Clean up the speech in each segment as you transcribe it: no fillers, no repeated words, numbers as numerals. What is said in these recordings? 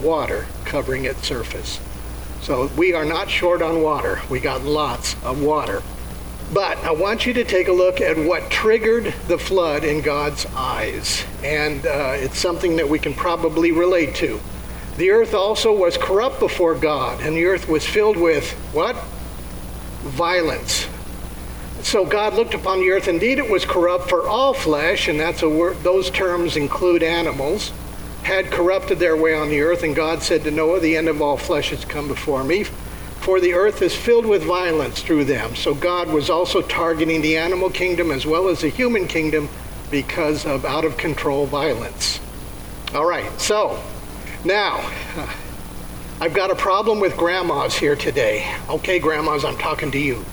of water covering its surface. So we are not short on water. We got lots of water. But I want you to take a look at what triggered the flood in God's eyes. And it's something that we can probably relate to. The earth also was corrupt before God, and the earth was filled with what? Violence. So God looked upon the earth. Indeed, it was corrupt, for all flesh, and that's a word, those terms include animals, had corrupted their way on the earth. And God said to Noah, the end of all flesh has come before me, for the earth is filled with violence through them. So God was also targeting the animal kingdom as well as the human kingdom because of out-of-control violence. All right, so now I've got a problem with grandmas here today. Okay, grandmas, I'm talking to you.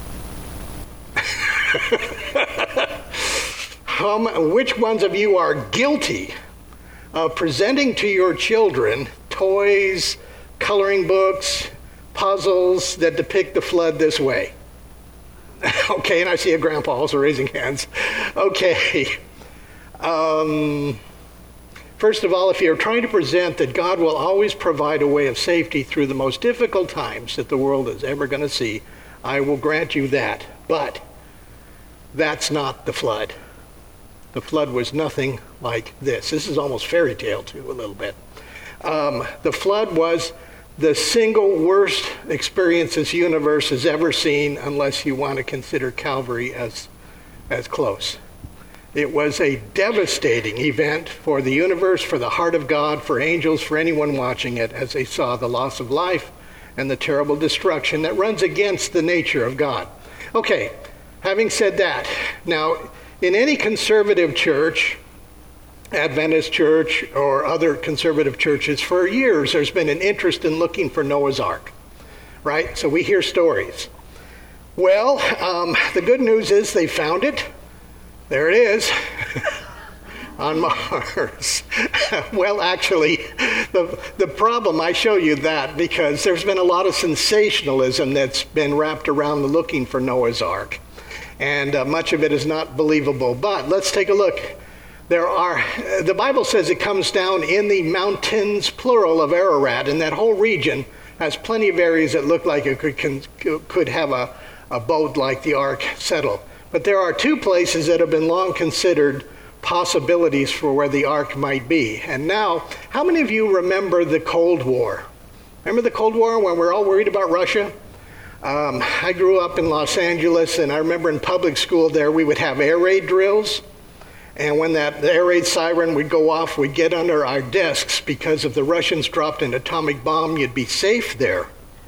Which ones of you are guilty of presenting to your children toys, coloring books, puzzles that depict the flood this way? Okay, and I see a grandpa also raising hands. Okay. First of all, if you're trying to present that God will always provide a way of safety through the most difficult times that the world is ever going to see, I will grant you that. But that's not the flood. The flood was nothing like this. This is almost fairy tale too, a little bit. The flood was the single worst experience this universe has ever seen, unless you want to consider Calvary as close. It was a devastating event for the universe, for the heart of God, for angels, for anyone watching it, as they saw the loss of life and the terrible destruction that runs against the nature of God. Okay, having said that, now, in any conservative church, Adventist church or other conservative churches, for years there's been an interest in looking for Noah's Ark, right? So we hear stories. Well, the good news is they found it. There it is. On Mars. Well, actually, the problem, I show you that because there's been a lot of sensationalism that's been wrapped around the looking for Noah's Ark. And much of it is not believable. But let's take a look. The Bible says it comes down in the mountains, plural, of Ararat, and that whole region has plenty of areas that look like it could have a boat like the Ark settle. But there are two places that have been long considered possibilities for where the Ark might be. And now, how many of you remember the Cold War? Remember the Cold War when we're all worried about Russia? I grew up in Los Angeles, and I remember in public school there we would have air raid drills. And when the air raid siren would go off, we'd get under our desks because if the Russians dropped an atomic bomb, you'd be safe there.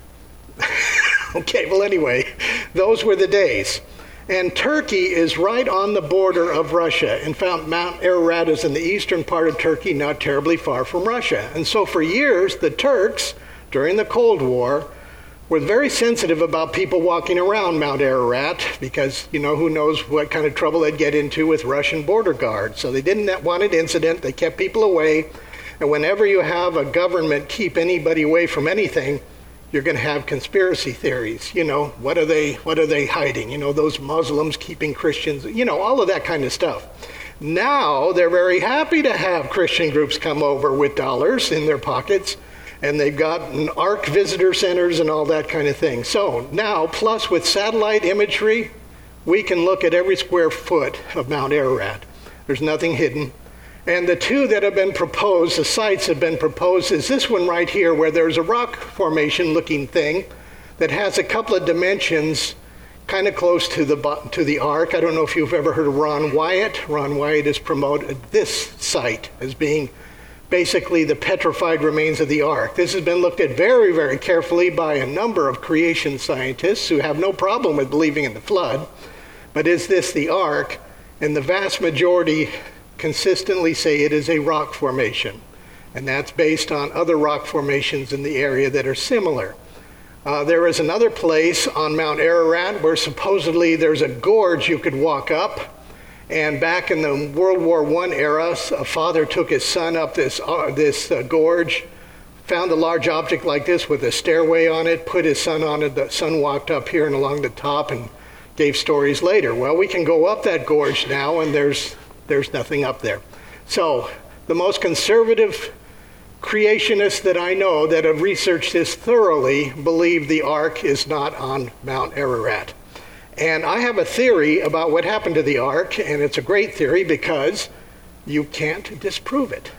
Okay, well anyway, those were the days. And Turkey is right on the border of Russia. In fact, Mount Ararat is in the eastern part of Turkey, not terribly far from Russia. And so for years, the Turks, during the Cold War, were very sensitive about people walking around Mount Ararat because, who knows what kind of trouble they'd get into with Russian border guards. So they didn't want an incident. They kept people away. And whenever you have a government keep anybody away from anything, you're going to have conspiracy theories. What are they hiding? Those Muslims keeping Christians, all of that kind of stuff. Now they're very happy to have Christian groups come over with dollars in their pockets, and they've got Ark visitor centers and all that kind of thing. So now, plus with satellite imagery, we can look at every square foot of Mount Ararat. There's nothing hidden. And the two that have been proposed, the sites have been proposed, is this one right here where there's a rock formation looking thing that has a couple of dimensions kind of close to the Ark. I don't know if you've ever heard of Ron Wyatt. Ron Wyatt has promoted this site as being basically the petrified remains of the Ark. This has been looked at very, very carefully by a number of creation scientists who have no problem with believing in the flood. But is this the Ark? And the vast majority consistently say it is a rock formation. And that's based on other rock formations in the area that are similar. There is another place on Mount Ararat where supposedly there's a gorge you could walk up. And back in the World War I era, a father took his son up this gorge, found a large object like this with a stairway on it, put his son on it. The son walked up here and along the top and gave stories later. Well, we can go up that gorge now, and there's nothing up there. So the most conservative creationists that I know that have researched this thoroughly believe the ark is not on Mount Ararat. And I have a theory about what happened to the ark, and it's a great theory because you can't disprove it.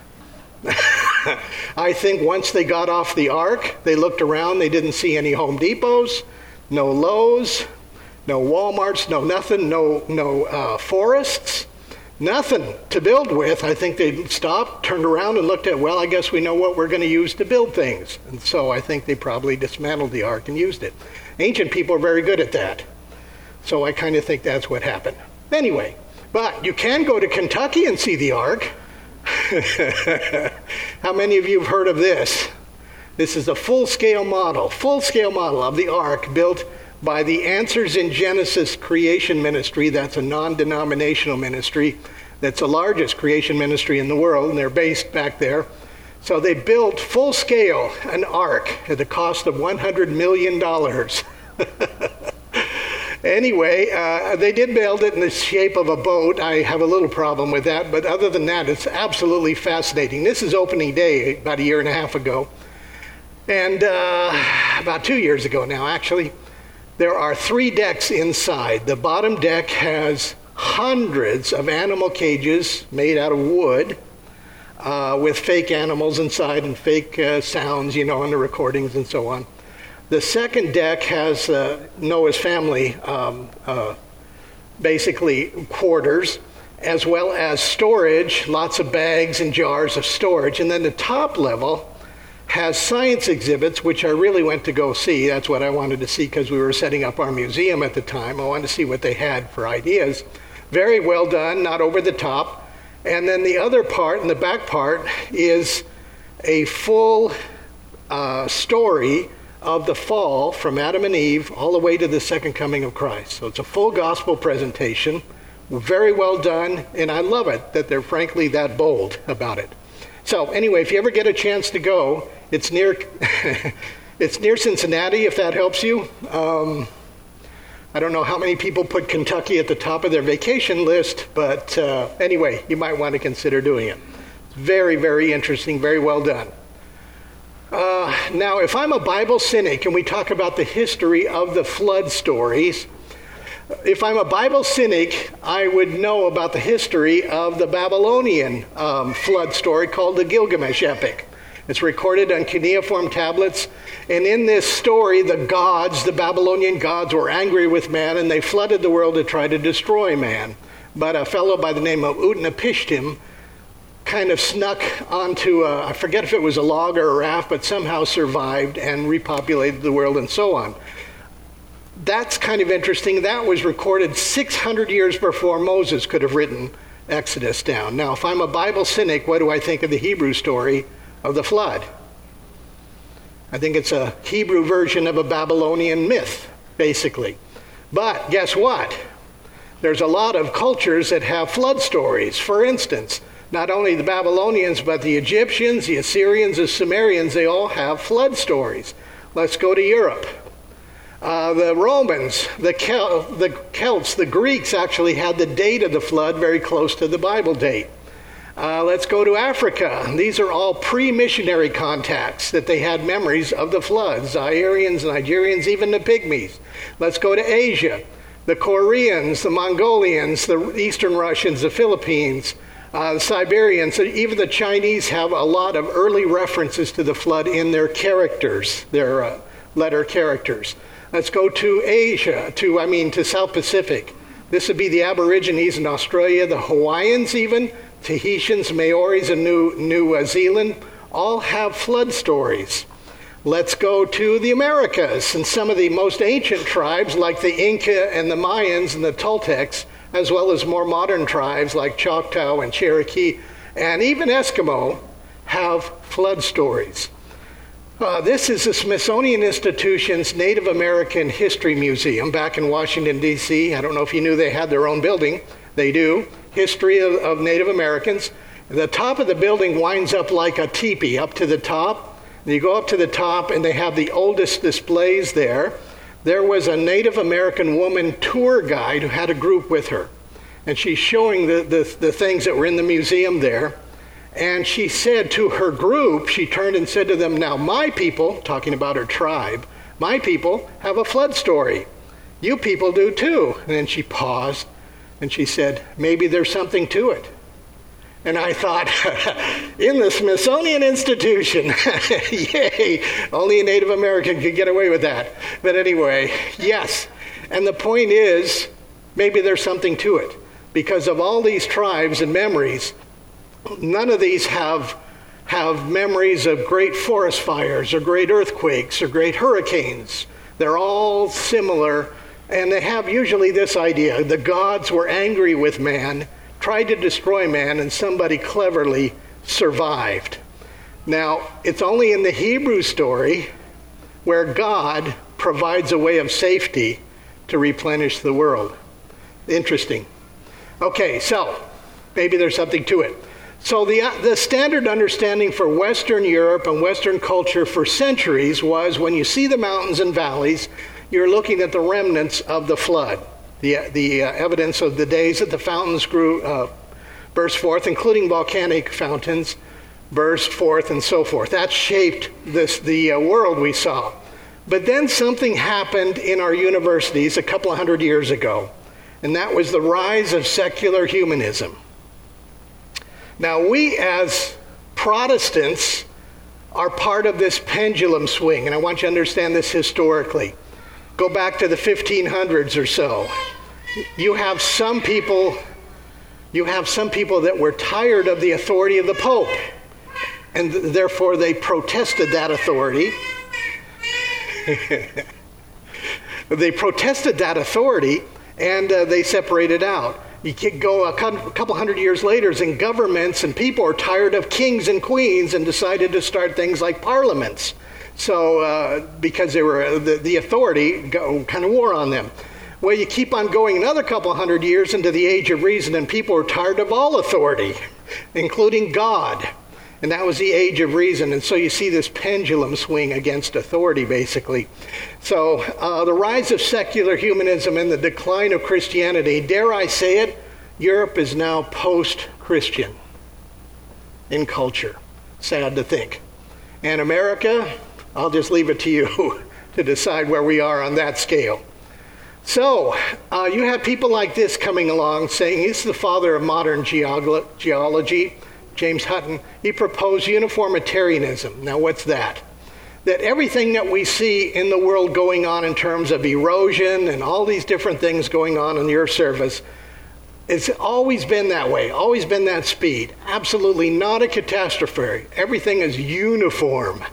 I think once they got off the ark, they looked around, they didn't see any Home Depots, no Lowe's, no Walmarts, no nothing, no forests, nothing to build with. I think they stopped, turned around, and looked at, well, I guess we know what we're going to use to build things. And so I think they probably dismantled the ark and used it. Ancient people are very good at that. So I kind of think that's what happened. Anyway, but you can go to Kentucky and see the ark. How many of you have heard of this? This is a full-scale model of the ark built by the Answers in Genesis Creation Ministry. That's a non-denominational ministry. That's the largest creation ministry in the world, and they're based back there. So they built full-scale an ark at the cost of $100 million. Anyway, they did build it in the shape of a boat. I have a little problem with that, but other than that, it's absolutely fascinating. This is opening day about a year and a half ago, and about 2 years ago now, actually. There are 3 decks inside. The bottom deck has hundreds of animal cages made out of wood with fake animals inside and fake sounds, on the recordings and so on. The second deck has Noah's family, basically quarters, as well as storage, lots of bags and jars of storage. And then the top level has science exhibits, which I really went to go see. That's what I wanted to see because we were setting up our museum at the time. I wanted to see what they had for ideas. Very well done, not over the top. And then the other part, in the back part, is a full story of the fall from Adam and Eve all the way to the second coming of Christ. So it's a full gospel presentation, very well done, and I love it that they're frankly that bold about it. So anyway, if you ever get a chance to go, it's near it's near Cincinnati, if that helps you. I don't know how many people put Kentucky at the top of their vacation list, but anyway, you might want to consider doing it. Very, very interesting, very well done. Now, if I'm a Bible cynic and we talk about the history of the flood stories, if I'm a Bible cynic, I would know about the history of the Babylonian flood story called the Gilgamesh epic. It's recorded on cuneiform tablets, and in this story, the Babylonian gods were angry with man, and they flooded the world to try to destroy man. But a fellow by the name of Utnapishtim kind of snuck onto, I forget if it was a log or a raft, but somehow survived and repopulated the world and so on. That's kind of interesting. That was recorded 600 years before Moses could have written Exodus down. Now, if I'm a Bible cynic, what do I think of the Hebrew story of the flood? I think it's a Hebrew version of a Babylonian myth, basically. But guess what? There's a lot of cultures that have flood stories. For instance, not only the Babylonians, but the Egyptians, the Assyrians, the Sumerians, they all have flood stories. Let's go to Europe. The Romans, the Celts, the Greeks actually had the date of the flood very close to the Bible date. Let's go to Africa. These are all pre-missionary contacts that they had memories of the flood. Zairians, Nigerians, even the Pygmies. Let's go to Asia. The Koreans, the Mongolians, the Eastern Russians, the Philippines, the Siberians, even the Chinese have a lot of early references to the flood in their characters, their letter characters. Let's go to Asia, to South Pacific. This would be the Aborigines in Australia, the Hawaiians even, Tahitians, Maoris in New Zealand, all have flood stories. Let's go to the Americas, and some of the most ancient tribes like the Inca and the Mayans and the Toltecs, as well as more modern tribes like Choctaw and Cherokee, and even Eskimo, have flood stories. This is the Smithsonian Institution's Native American History Museum back in Washington, D.C. I don't know if you knew they had their own building. They do. History of Native Americans. The top of the building winds up like a teepee up to the top. And you go up to the top, and they have the oldest displays there. There was a Native American woman tour guide who had a group with her. And she's showing the things that were in the museum there. And she said to her group, she turned and said to them, now my people, talking about her tribe, my people have a flood story. You people do too. And then she paused and she said, maybe there's something to it. And I thought, in the Smithsonian Institution, yay, only a Native American could get away with that. But anyway, yes. And the point is, maybe there's something to it. Because of all these tribes and memories, none of these have memories of great forest fires or great earthquakes or great hurricanes. They're all similar, and they have usually this idea. The gods were angry with man, tried to destroy man, and somebody cleverly survived. Now, it's only in the Hebrew story where God provides a way of safety to replenish the world. Interesting. Okay, so maybe there's something to it. So the standard understanding for Western Europe and Western culture for centuries was when you see the mountains and valleys, you're looking at the remnants of the flood, the evidence of the days that the fountains burst forth, including volcanic fountains, burst forth and so forth. That shaped the world we saw. But then something happened in our universities a couple of hundred years ago, and that was the rise of secular humanism. Now, we as Protestants are part of this pendulum swing, and I want you to understand this historically. Go back to the 1500s or so. You have some people that were tired of the authority of the Pope, and therefore they protested that authority. They protested that authority, and they separated out. You could go a couple hundred years later, and governments and people are tired of kings and queens and decided to start things like parliaments. So, because they were the authority kind of wore on them. Well, you keep on going another couple hundred years into the age of reason, and people are tired of all authority, including God. And that was the age of reason. And so you see this pendulum swing against authority, basically. So the rise of secular humanism and the decline of Christianity, dare I say it, Europe is now post-Christian in culture. Sad to think. And America, I'll just leave it to you to decide where we are on that scale. So you have people like this coming along saying, he's the father of modern geology, James Hutton. He proposed uniformitarianism. Now, what's that? That everything that we see in the world going on in terms of erosion and all these different things going on in the Earth's surface, it's always been that way, always been that speed. Absolutely not a catastrophe. Everything is uniform.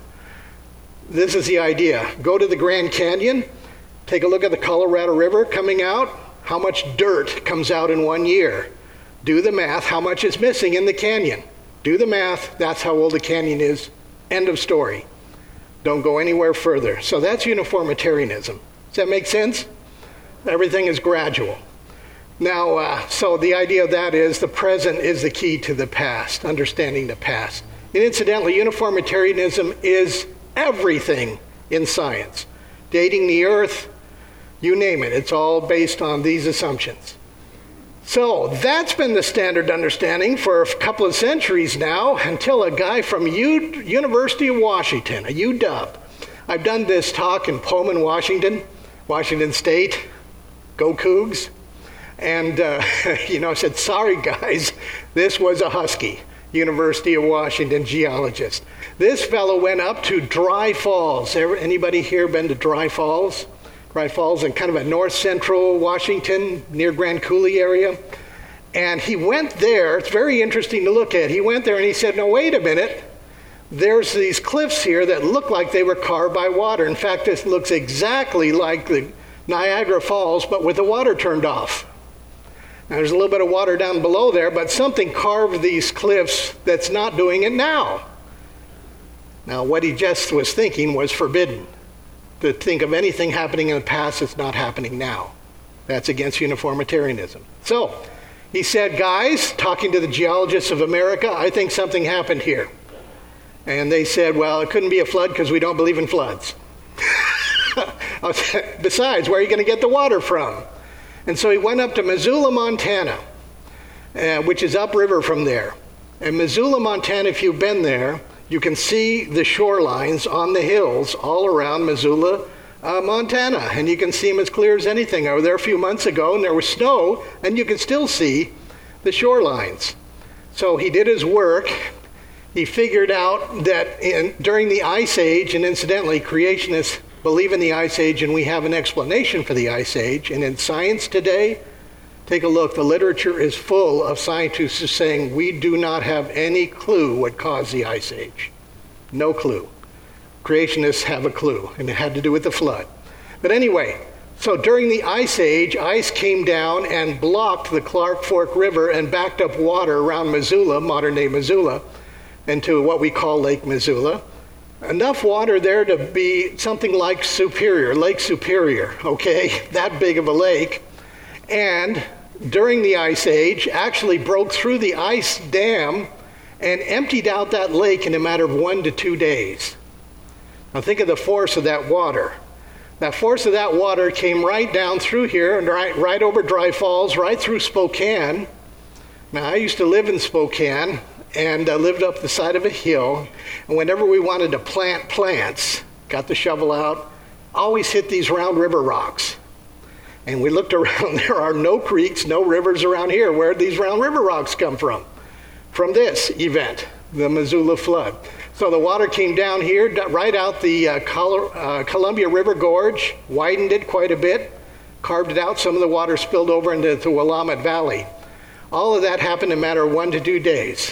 This is the idea. Go to the Grand Canyon, take a look at the Colorado River coming out. How much dirt comes out in 1 year? Do the math, how much is missing in the canyon? Do the math, that's how old the canyon is. End of story. Don't go anywhere further. So that's uniformitarianism. Does that make sense? Everything is gradual. Now, so the idea of that is the present is the key to the past, understanding the past. And incidentally, uniformitarianism is everything in science. Dating the Earth, you name it. It's all based on these assumptions. So that's been the standard understanding for a couple of centuries now, until a guy from University of Washington, a UW. I've done this talk in Pullman, Washington State. Go Cougs. And, I said, sorry guys, this was a Husky, University of Washington geologist. This fellow went up to Dry Falls. Anybody here been to Dry Falls? Dry Falls in kind of a north central Washington, near Grand Coulee area. And he went there. It's very interesting to look at. He went there and he said, no, wait a minute. There's these cliffs here that look like they were carved by water. In fact, this looks exactly like the Niagara Falls, but with the water turned off. Now, there's a little bit of water down below there, but something carved these cliffs that's not doing it now. Now, what he just was thinking was forbidden. To think of anything happening in the past that's not happening now. That's against uniformitarianism. So, he said, guys, talking to the geologists of America, I think something happened here. And they said, well, it couldn't be a flood because we don't believe in floods. Besides, where are you going to get the water from? And so he went up to Missoula, Montana, which is upriver from there. And Missoula, Montana, if you've been there, you can see the shorelines on the hills all around Missoula, Montana. And you can see them as clear as anything. I was there a few months ago, and there was snow, and you can still see the shorelines. So he did his work. He figured out that during the Ice Age, and incidentally, creationists believe in the Ice Age, and we have an explanation for the Ice Age. And in science today, take a look. The literature is full of scientists saying we do not have any clue what caused the Ice Age. No clue. Creationists have a clue, and it had to do with the flood. But anyway, so during the Ice Age, ice came down and blocked the Clark Fork River and backed up water around Missoula, modern-day Missoula, into what we call Lake Missoula. Enough water there to be something like Superior, Lake Superior, okay? That big of a lake. And during the Ice Age, actually broke through the ice dam and emptied out that lake in a matter of 1 to 2 days. Now think of the force of that water. That force of that water came right down through here and right over Dry Falls, right through Spokane. Now I used to live in Spokane and lived up the side of a hill. And whenever we wanted to plant plants, got the shovel out, always hit these round river rocks. And we looked around, there are no creeks, no rivers around here. Where did these round river rocks come from? From this event, the Missoula flood. So the water came down here, right out the Columbia River Gorge, widened it quite a bit, carved it out. Some of the water spilled over into the Willamette Valley. All of that happened in a matter of 1 to 2 days.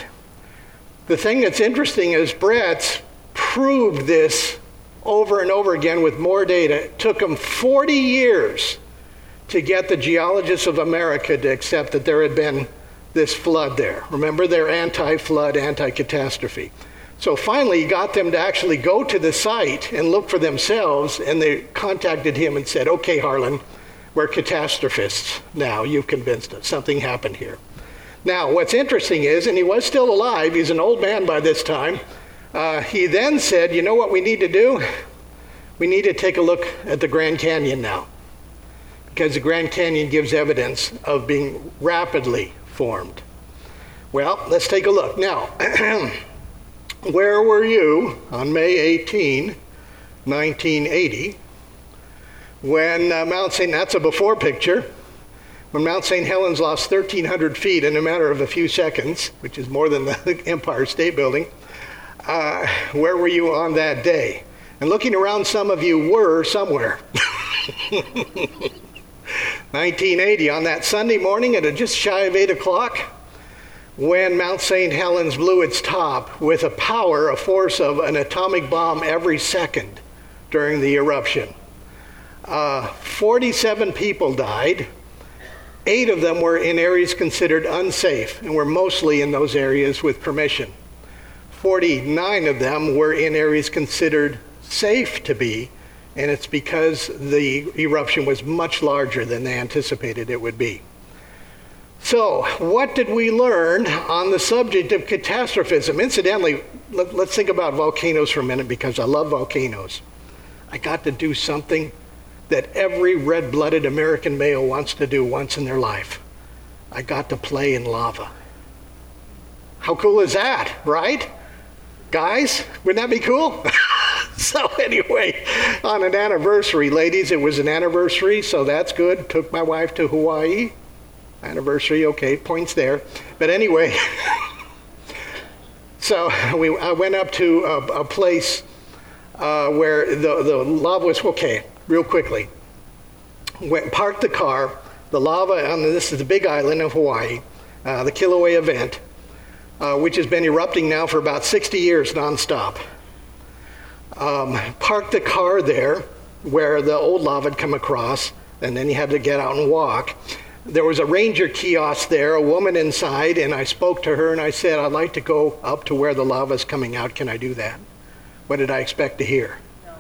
The thing that's interesting is Brett's proved this over and over again with more data. It took him 40 years to get the geologists of America to accept that there had been this flood there. Remember, they're anti-flood, anti-catastrophe. So finally, he got them to actually go to the site and look for themselves, and they contacted him and said, okay, Harlan, we're catastrophists now. You've convinced us. Something happened here. Now, what's interesting is, and he was still alive, he's an old man by this time, he then said, you know what we need to do? We need to take a look at the Grand Canyon now, because the Grand Canyon gives evidence of being rapidly formed. Well, let's take a look. Now, where were you on May 18, 1980, when Mount St. That's a before picture, when Mount St. Helens lost 1,300 feet in a matter of a few seconds, which is more than the Empire State Building. Where were you on that day? And looking around, some of you were somewhere. 1980, on that Sunday morning at just shy of 8 o'clock, when Mount St. Helens blew its top with a force of an atomic bomb every second during the eruption. 47 people died. 8 of them were in areas considered unsafe and were mostly in those areas with permission. 49 of them were in areas considered safe to be, and it's because the eruption was much larger than they anticipated it would be. So, what did we learn on the subject of catastrophism? Incidentally, let's think about volcanoes for a minute, because I love volcanoes. I got to do something that every red-blooded American male wants to do once in their life. I got to play in lava. How cool is that, right? Guys, wouldn't that be cool? So anyway, on an anniversary, ladies, it was an anniversary, so that's good. Took my wife to Hawaii. Anniversary, okay, points there. But anyway, so I went up to a place where the lava was, okay, real quickly. Parked the car, the lava, this is the big island of Hawaii, the Kilauea event, which has been erupting now for about 60 years nonstop. Parked the car there where the old lava had come across, and then you had to get out and walk. There was a ranger kiosk there, a woman inside, and I spoke to her and I said, I'd like to go up to where the lava is coming out. Can I do that? What did I expect to hear?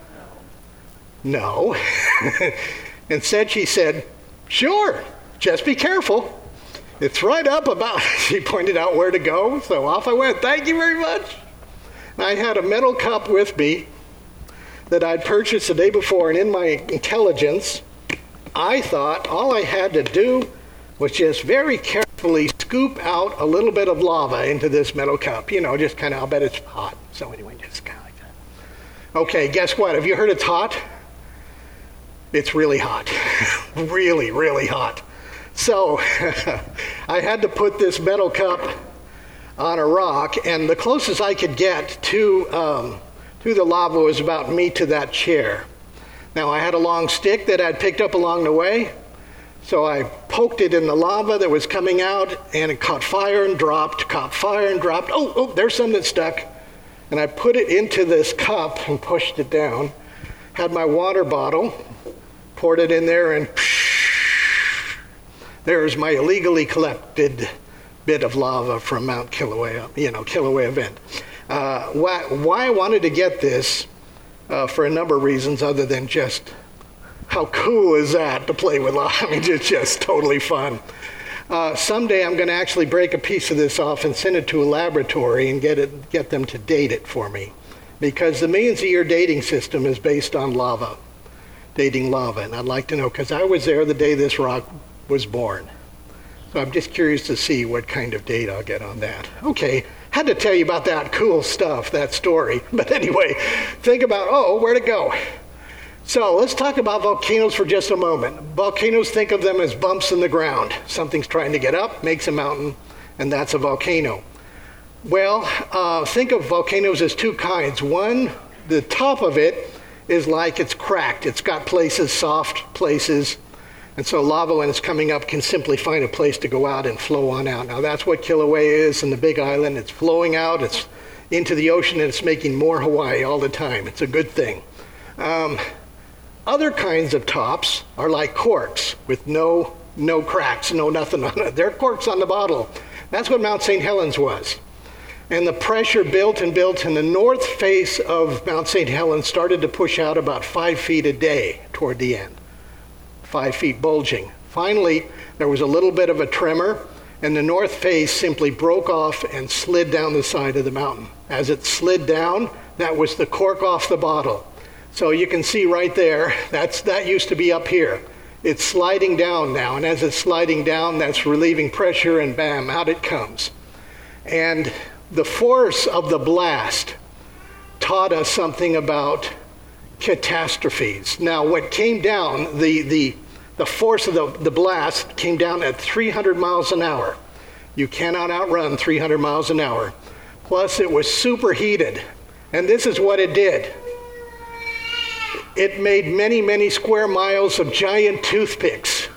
No. Instead, she said, sure, just be careful. It's right up about, she pointed out where to go, so off I went. Thank you very much. I had a metal cup with me that I'd purchased the day before, and in my intelligence, I thought all I had to do was just very carefully carefully scoop out a little bit of lava into this metal cup. Just kind of, I'll bet it's hot. So anyway, just kind of like that. Okay, guess what? Have you heard it's hot? It's really hot. Really, really hot. So I had to put this metal cup on a rock, and the closest I could get to the lava was about me to that chair. Now I had a long stick that I'd picked up along the way, so I poked it in the lava that was coming out, and it caught fire and dropped, caught fire and dropped. Oh, there's some that stuck. And I put it into this cup and pushed it down, had my water bottle, poured it in there, and there's my illegally collected bit of lava from Mount Kilauea, Kilauea Vent. Why I wanted to get this for a number of reasons other than just how cool is that to play with lava. I mean, it's just totally fun. Someday I'm going to actually break a piece of this off and send it to a laboratory and get them to date it for me. Because the millions of year dating system is based on lava, dating lava. And I'd like to know, because I was there the day this rock was born. So I'm just curious to see what kind of date I'll get on that. Okay, had to tell you about that cool stuff, that story. But anyway, think about, where'd it go? So let's talk about volcanoes for just a moment. Volcanoes, think of them as bumps in the ground. Something's trying to get up, makes a mountain, and that's a volcano. Well, think of volcanoes as two kinds. One, the top of it is like it's cracked. It's got places, soft places. And so lava, when it's coming up, can simply find a place to go out and flow on out. Now that's what Kilauea is in the Big Island. It's flowing out, it's into the ocean, and it's making more Hawaii all the time. It's a good thing. Other kinds of tops are like corks with no cracks, no nothing on it. They're corks on the bottle. That's what Mount St. Helens was. And the pressure built and built, and the north face of Mount St. Helens started to push out about 5 feet a day toward the end. 5 feet bulging. Finally, there was a little bit of a tremor, and the north face simply broke off and slid down the side of the mountain. As it slid down, that was the cork off the bottle. So you can see right there, that used to be up here. It's sliding down now, and as it's sliding down, that's relieving pressure, and bam, out it comes. And the force of the blast taught us something about catastrophes. Now, what came down, the force of the blast came down at 300 miles an hour. You cannot outrun 300 miles an hour. Plus, it was superheated. And this is what it did. It made many, many square miles of giant toothpicks.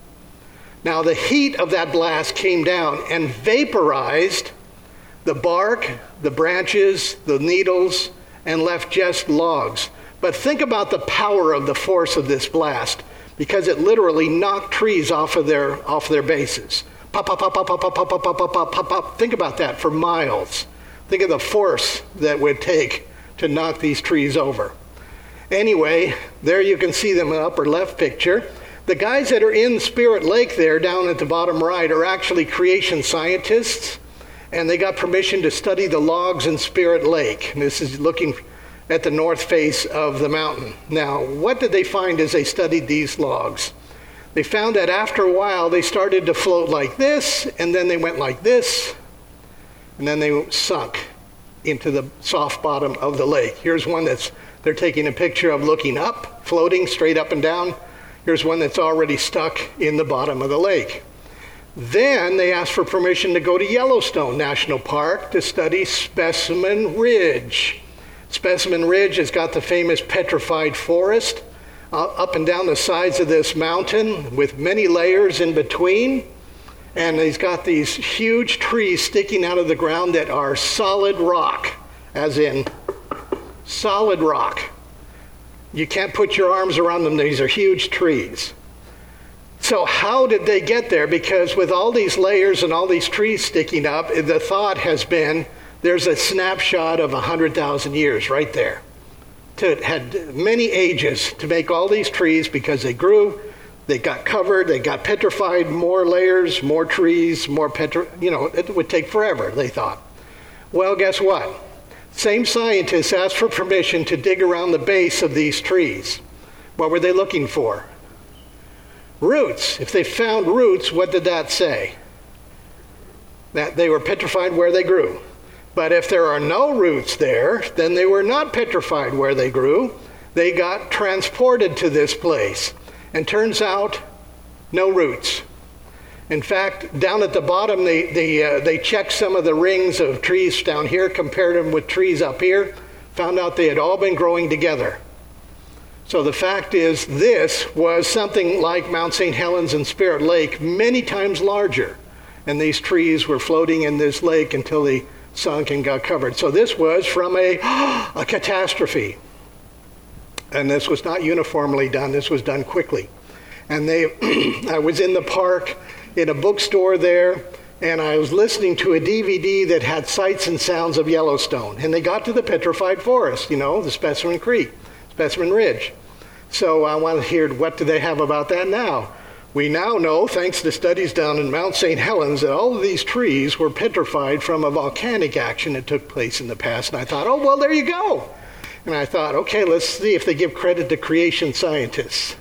Now, the heat of that blast came down and vaporized the bark, the branches, the needles, and left just logs. But think about the power of the force of this blast, because it literally knocked trees off of their bases. Pop, pop, pop, pop, pop, pop, pop, pop, pop, pop, pop, pop. Think about that for miles. Think of the force that would take to knock these trees over. Anyway, there you can see them in the upper left picture. The guys that are in Spirit Lake there down at the bottom right are actually creation scientists, and they got permission to study the logs in Spirit Lake. And this is looking at the north face of the mountain. Now, what did they find as they studied these logs? They found that after a while, they started to float like this, and then they went like this, and then they sunk into the soft bottom of the lake. Here's one they're taking a picture of looking up, floating straight up and down. Here's one that's already stuck in the bottom of the lake. Then they asked for permission to go to Yellowstone National Park to study Specimen Ridge. Specimen Ridge has got the famous petrified forest up and down the sides of this mountain with many layers in between. And he's got these huge trees sticking out of the ground that are solid rock, as in solid rock. You can't put your arms around them. These are huge trees. So how did they get there? Because with all these layers and all these trees sticking up, the thought has been there's a snapshot of 100,000 years right there. It had many ages to make all these trees because they grew, they got covered, they got petrified, more layers, more trees, it would take forever, they thought. Well, guess what? Same scientists asked for permission to dig around the base of these trees. What were they looking for? Roots. If they found roots, what did that say? that they were petrified where they grew. But if there are no roots there, then they were not petrified where they grew. They got transported to this place. And turns out, no roots. In fact, down at the bottom, they checked some of the rings of trees down here, compared them with trees up here, found out they had all been growing together. So the fact is, this was something like Mount St. Helens and Spirit Lake, many times larger. And these trees were floating in this lake until they sunk and got covered. So this was from a catastrophe. And this was not uniformly done. This was done quickly. And I was in the park in a bookstore there, and I was listening to a DVD that had sights and sounds of Yellowstone. And they got to the petrified forest, the Specimen Creek, Specimen Ridge. So I wanted to hear, what do they have about that now? We now know, thanks to studies done in Mount St. Helens, that all of these trees were petrified from a volcanic action that took place in the past. And I thought, oh, well, there you go. And I thought, okay, let's see if they give credit to creation scientists.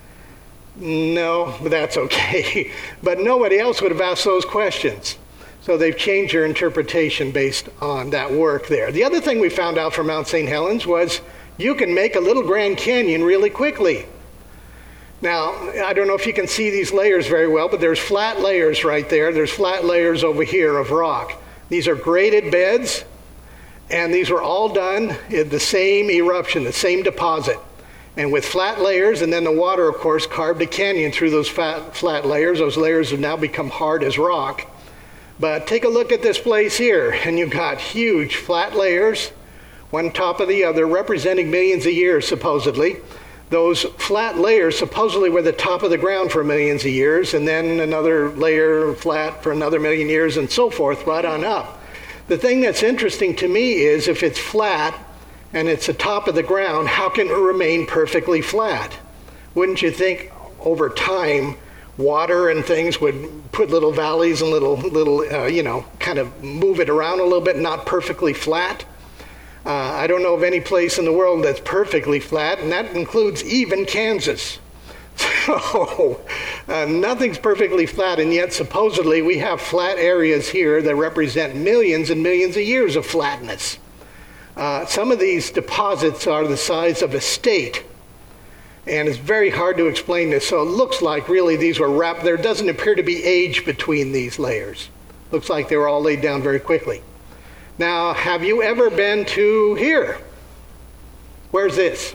No, that's okay. But nobody else would have asked those questions. So they've changed their interpretation based on that work there. The other thing we found out from Mount St. Helens was you can make a little Grand Canyon really quickly. Now, I don't know if you can see these layers very well, but there's flat layers right there. There's flat layers over here of rock. These are graded beds, and these were all done in the same eruption, the same deposit. And with flat layers, and then the water, of course, carved a canyon through those flat layers. Those layers have now become hard as rock. But take a look at this place here, and you've got huge flat layers, one top of the other, representing millions of years, supposedly. Those flat layers supposedly were the top of the ground for millions of years, and then another layer flat for another million years, and so forth, right on up. The thing that's interesting to me is if it's flat, and it's the top of the ground, how can it remain perfectly flat? Wouldn't you think over time water and things would put little valleys and little kind of move it around a little bit, not perfectly flat? I don't know of any place in the world that's perfectly flat, and that includes even Kansas. So nothing's perfectly flat, and yet supposedly we have flat areas here that represent millions and millions of years of flatness. Some of these deposits are the size of a state, and it's very hard to explain this. So it looks like really these were wrapped. There doesn't appear to be age between these layers. Looks like they were all laid down very quickly. Now, have you ever been to here? Where's this?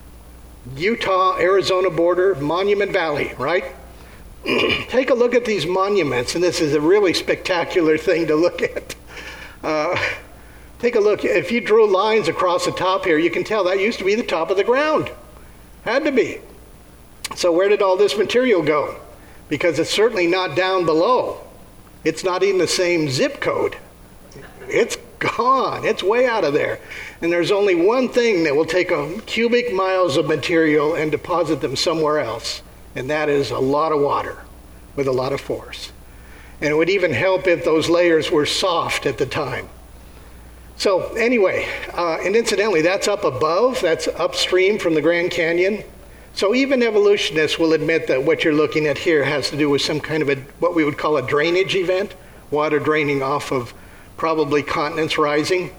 Utah-Arizona border, Monument Valley, right? Take a look at these monuments, and this is a really spectacular thing to look at. Take a look. If you drew lines across the top here, you can tell that used to be the top of the ground. Had to be. So where did all this material go? Because it's certainly not down below. It's not even the same zip code. It's gone. It's way out of there. And there's only one thing that will take cubic miles of material and deposit them somewhere else, and that is a lot of water with a lot of force. And it would even help if those layers were soft at the time. So anyway, and incidentally, that's up above, that's upstream from the Grand Canyon. So even evolutionists will admit that what you're looking at here has to do with some kind of what we would call a drainage event, water draining off of probably continents rising.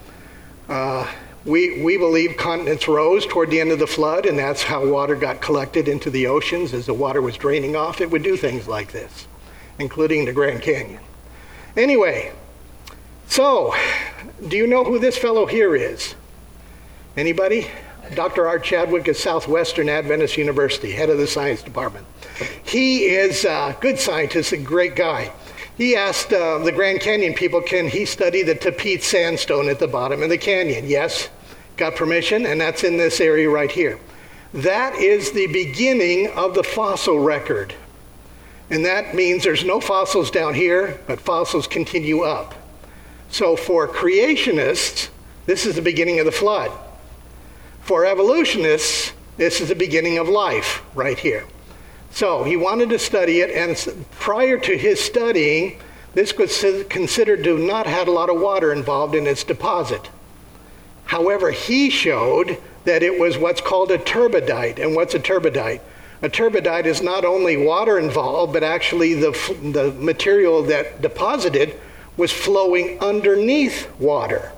We believe continents rose toward the end of the flood, and that's how water got collected into the oceans. As the water was draining off, it would do things like this, including the Grand Canyon. Anyway, so do you know who this fellow here is? Anybody? Dr. Art Chadwick at Southwestern Adventist University, head of the science department. He is a good scientist, a great guy. He asked the Grand Canyon people, can he study the Tapete sandstone at the bottom of the canyon? Yes, got permission, and that's in this area right here. That is the beginning of the fossil record. And that means there's no fossils down here, but fossils continue up. So for creationists, this is the beginning of the flood. For evolutionists, this is the beginning of life right here. So he wanted to study it, and prior to his studying, this was considered to not have a lot of water involved in its deposit. However, he showed that it was what's called a turbidite. And what's a turbidite? A turbidite is not only water involved, but actually the material that deposited was flowing underneath water.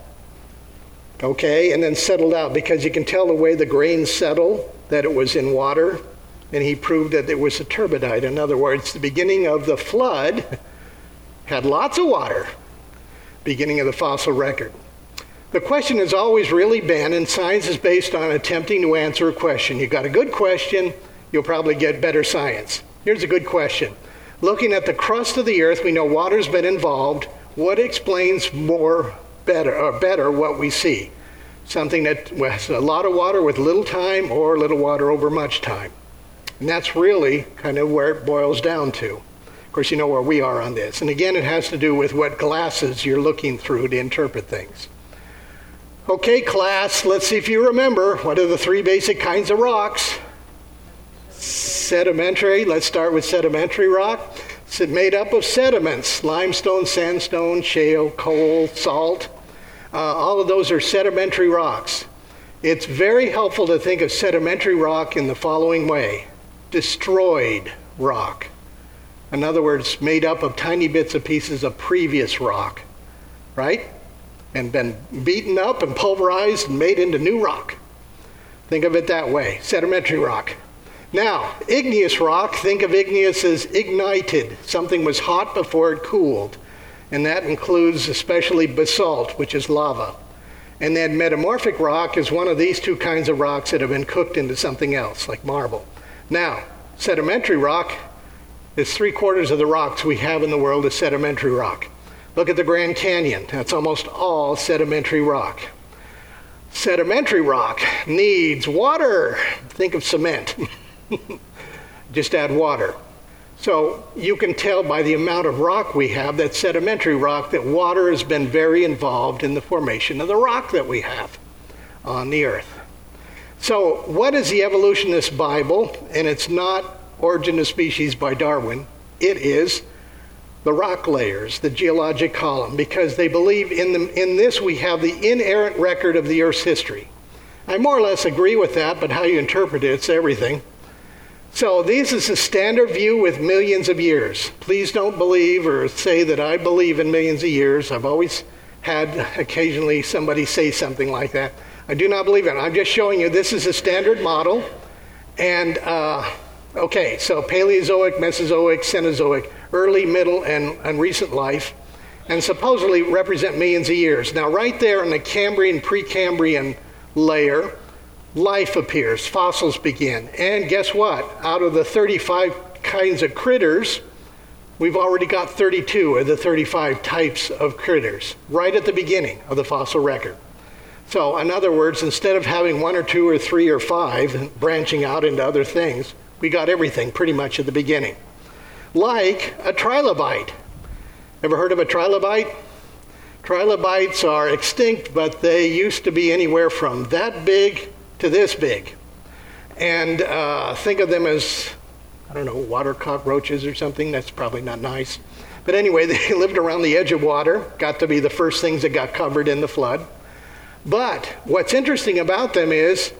Okay, and then settled out, because you can tell the way the grains settle that it was in water, and he proved that it was a turbidite. In other words, the beginning of the flood had lots of water, beginning of the fossil record. The question has always really been, and science is based on attempting to answer a question. You got a good question, you'll probably get better science. Here's a good question. Looking at the crust of the earth, we know water's been involved. What explains better what we see? Something that has a lot of water with little time, or little water over much time. And that's really kind of where it boils down to. Of course, you know where we are on this. And again, it has to do with what glasses you're looking through to interpret things. Okay, class, let's see if you remember. What are the three basic kinds of rocks? Sedimentary. Let's start with sedimentary rock. It's made up of sediments: limestone, sandstone, shale, coal, salt. All of those are sedimentary rocks. It's very helpful to think of sedimentary rock in the following way: destroyed rock. In other words, made up of tiny bits of pieces of previous rock, right? And been beaten up and pulverized and made into new rock. Think of it that way, sedimentary rock. Now, igneous rock, think of igneous as ignited. Something was hot before it cooled. And that includes especially basalt, which is lava. And then metamorphic rock is one of these two kinds of rocks that have been cooked into something else, like marble. Now, sedimentary rock is 3/4 of the rocks we have in the world is sedimentary rock. Look at the Grand Canyon. That's almost all sedimentary rock. Sedimentary rock needs water. Think of cement. Just add water. So you can tell by the amount of rock we have, that sedimentary rock, that water has been very involved in the formation of the rock that we have on the earth. So what is the evolutionist Bible? And it's not Origin of Species by Darwin. It is the rock layers, the geologic column, because they believe in this we have the inerrant record of the Earth's history. I more or less agree with that, but how you interpret it, it's everything. So this is a standard view with millions of years. Please don't believe or say that I believe in millions of years. I've always had occasionally somebody say something like that. I do not believe in it. I'm just showing you this is a standard model. And, okay, so Paleozoic, Mesozoic, Cenozoic, early, middle, and recent life, and supposedly represent millions of years. Now, right there in the Cambrian, Precambrian layer, life appears, fossils begin. And guess what? Out of the 35 kinds of critters, we've already got 32 of the 35 types of critters right at the beginning of the fossil record. So, in other words, instead of having 1 or 2 or 3 or 5 and branching out into other things, we got everything pretty much at the beginning. Like a trilobite. Ever heard of a trilobite? Trilobites are extinct, but they used to be anywhere from that big to this big. And think of them as, I don't know, water cockroaches or something. That's probably not nice. But anyway, they lived around the edge of water, got to be the first things that got covered in the flood. But what's interesting about them is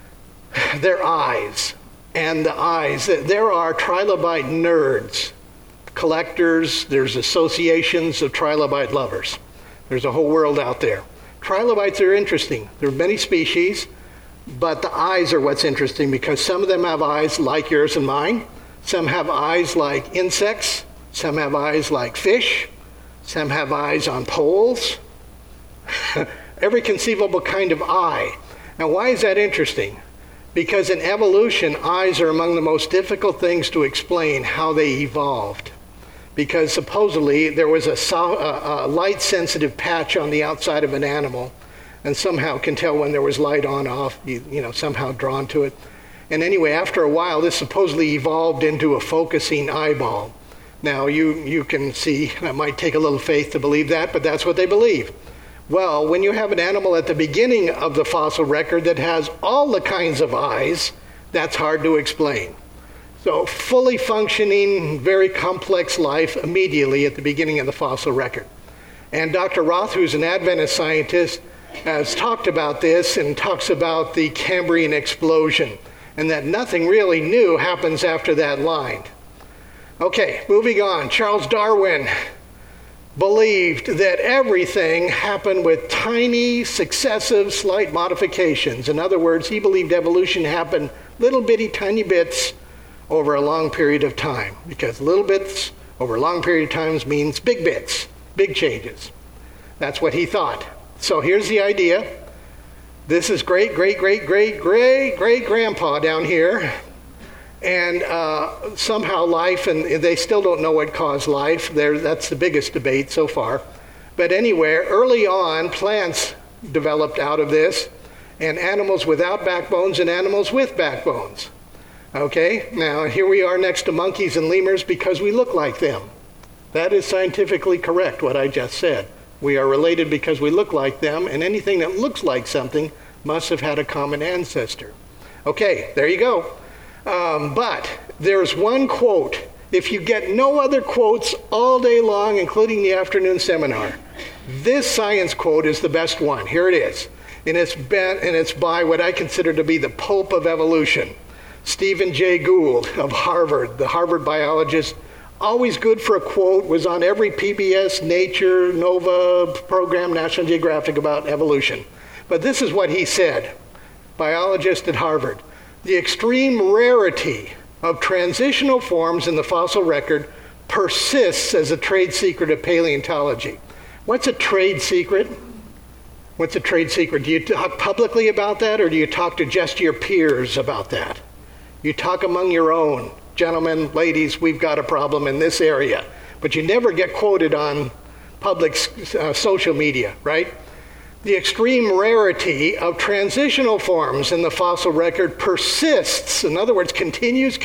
their eyes. And the eyes, there are trilobite nerds, collectors, there's associations of trilobite lovers. There's a whole world out there. Trilobites are interesting. There are many species, but the eyes are what's interesting, because some of them have eyes like yours and mine. Some have eyes like insects. Some have eyes like fish. Some have eyes on poles. Every conceivable kind of eye. Now, why is that interesting? Because in evolution, eyes are among the most difficult things to explain how they evolved. Because supposedly there was a light-sensitive patch on the outside of an animal, and somehow can tell when there was light on, off, somehow drawn to it. And anyway, after a while, this supposedly evolved into a focusing eyeball. Now, you can see, it might take a little faith to believe that, but that's what they believe. Well, when you have an animal at the beginning of the fossil record that has all the kinds of eyes, that's hard to explain. So fully functioning, very complex life immediately at the beginning of the fossil record. And Dr. Roth, who's an Adventist scientist, has talked about this and talks about the Cambrian explosion, and that nothing really new happens after that line. Okay, moving on. Charles Darwin. believed that everything happened with tiny, successive, slight modifications. In other words, he believed evolution happened little bitty, tiny bits over a long period of time, because little bits over a long period of time means big bits, big changes. That's what he thought. So here's the idea. This is great-great-great-great-great-grandpa down here. And somehow life, and they still don't know what caused life. That's the biggest debate so far. But anyway, early on, plants developed out of this, and animals without backbones and animals with backbones. Okay, now here we are next to monkeys and lemurs because we look like them. That is scientifically correct, what I just said. We are related because we look like them, and anything that looks like something must have had a common ancestor. Okay, there you go. But there's one quote. If you get no other quotes all day long, including the afternoon seminar, this science quote is the best one. Here it is. And it's by what I consider to be the Pope of evolution, Stephen Jay Gould of Harvard, the Harvard biologist. Always good for a quote, was on every PBS, Nature, Nova program, National Geographic about evolution. But this is what he said, biologist at Harvard. The extreme rarity of transitional forms in the fossil record persists as a trade secret of paleontology. What's a trade secret? What's a trade secret? Do you talk publicly about that, or do you talk to just your peers about that? You talk among your own. Gentlemen, ladies, we've got a problem in this area. But you never get quoted on public social media, right? The extreme rarity of transitional forms in the fossil record persists. In other words, continues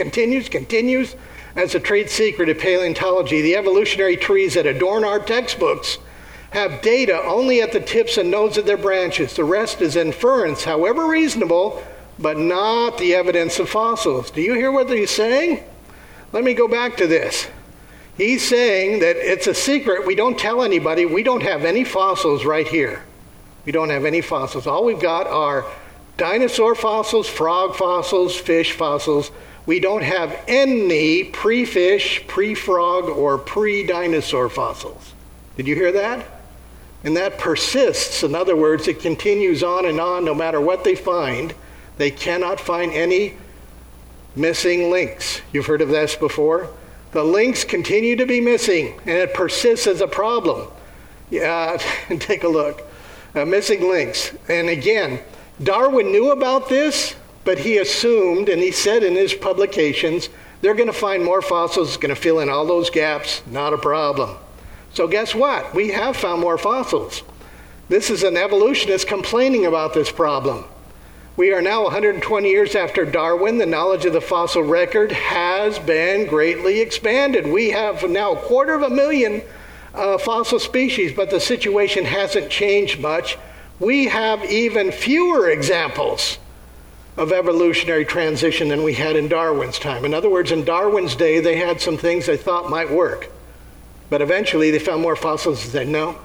as a trade secret of paleontology. The evolutionary trees that adorn our textbooks have data only at the tips and nodes of their branches. The rest is inference, however reasonable, but not the evidence of fossils. Do you hear what he's saying? Let me go back to this. He's saying that it's a secret. We don't tell anybody. We don't have any fossils right here. We don't have any fossils. All we've got are dinosaur fossils, frog fossils, fish fossils. We don't have any pre-fish, pre-frog, or pre-dinosaur fossils. Did you hear that? And that persists. In other words, it continues on and on no matter what they find. They cannot find any missing links. You've heard of this before? The links continue to be missing, and it persists as a problem. Yeah, take a look. Missing links. And again, Darwin knew about this, but he assumed, and he said in his publications, they're going to find more fossils, going to fill in all those gaps, not a problem. So guess what? We have found more fossils. This is an evolutionist complaining about this problem. We are now 120 years after Darwin. The knowledge of the fossil record has been greatly expanded. We have now 250,000 fossil species, but the situation hasn't changed much. We have even fewer examples of evolutionary transition than we had in Darwin's time. In other words, in Darwin's day, they had some things they thought might work. But eventually, they found more fossils and said, no.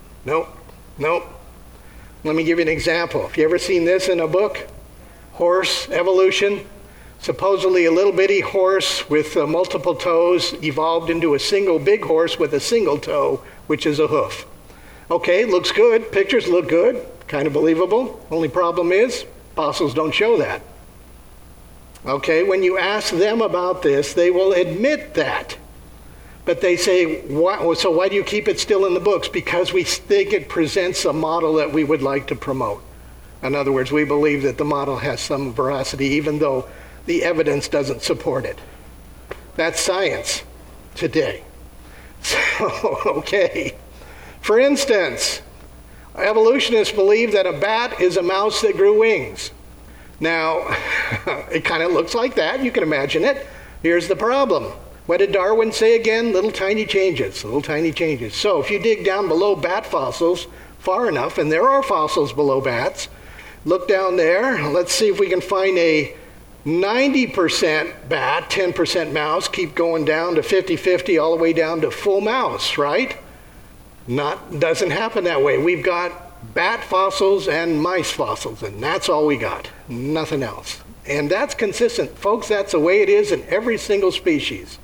Let me give you an example. Have you ever seen this in a book? Horse evolution. Supposedly a little bitty horse with multiple toes evolved into a single big horse with a single toe, which is a hoof. Okay, looks good. Pictures look good. Kind of believable. Only problem is, fossils don't show that. Okay, when you ask them about this, they will admit that. But they say, so why do you keep it still in the books? Because we think it presents a model that we would like to promote. In other words, we believe that the model has some veracity, even though the evidence doesn't support it. That's science today. So, okay. For instance, evolutionists believe that a bat is a mouse that grew wings. Now, it kind of looks like that. You can imagine it. Here's the problem. What did Darwin say again? Little tiny changes. So if you dig down below bat fossils far enough, and there are fossils below bats, look down there. Let's see if we can find a 90% bat, 10% mouse, keep going down to 50-50, all the way down to full mouse, right? Doesn't happen that way. We've got bat fossils and mice fossils, and that's all we got. Nothing else. And that's consistent. Folks, that's the way it is in every single species.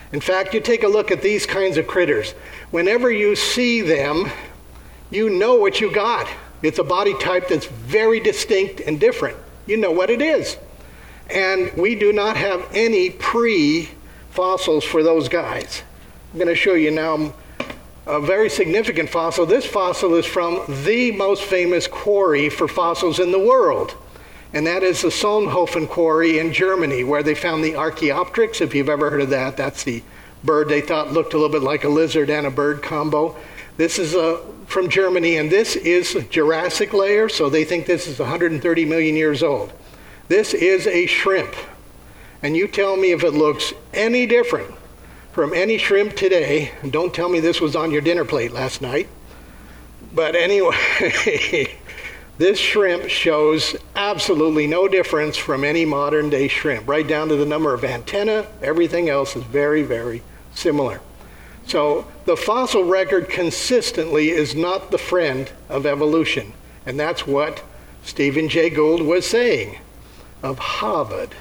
In fact, you take a look at these kinds of critters. Whenever you see them, you know what you got. It's a body type that's very distinct and different. You know what it is. And we do not have any pre-fossils for those guys. I'm going to show you now a very significant fossil. This fossil is from the most famous quarry for fossils in the world. And that is the Solnhofen quarry in Germany, where they found the Archaeopteryx. If you've ever heard of that, that's the bird they thought looked a little bit like a lizard and a bird combo. This is from Germany, and this is Jurassic layer, so they think this is 130 million years old. This is a shrimp. And you tell me if it looks any different from any shrimp today. And don't tell me this was on your dinner plate last night. But anyway, this shrimp shows absolutely no difference from any modern day shrimp. Right down to the number of antennae, everything else is very, very similar. So the fossil record consistently is not the friend of evolution. And that's what Stephen Jay Gould was saying of Harvard.